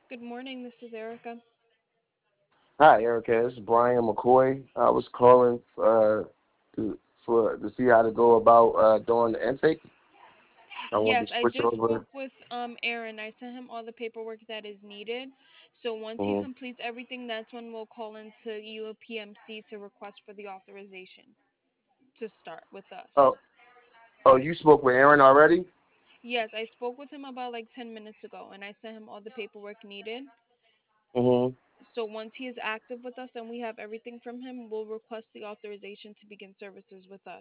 Good morning, this is Erica. Hi, Erica. This is Brian McCoy. I was calling to to see how to go about doing the intake. I wanted Yes, to I switch just spoke over. with Aaron. I sent him all the paperwork that is needed. So once he hmm completes everything, that's when we'll call into UPMC to request for the authorization to start with us. Oh, you spoke with Aaron already? Yes, I spoke with him about like 10 minutes ago and I sent him all the paperwork needed. hmm So once he is active with us and we have everything from him, we'll request the authorization to begin services with us.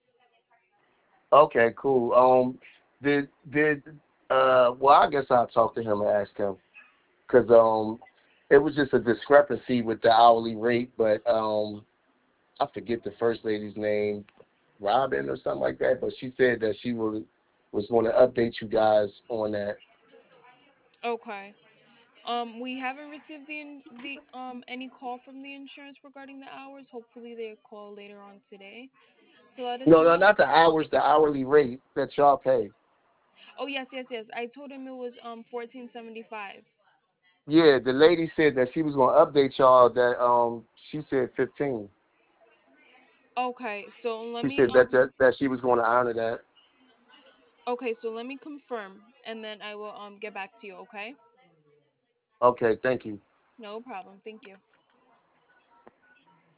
Okay, cool. Did well, I guess I'll talk to him and ask him because it was just a discrepancy with the hourly rate, but I forget the first lady's name, Robin or something like that, but she said that she was going to update you guys on that. Okay. We haven't received the any call from the insurance regarding the hours. Hopefully they call later on today to let us No, no, know. not the hours, the hourly rate that y'all pay. Oh yes, yes, yes. I told him it was 1475. Yeah, the lady said that she was going to update y'all that she said 15. Okay, so let She me said that she was going to honor that. okay, so let me confirm and then I will get back to you, okay? Okay, thank you. No problem. Thank you.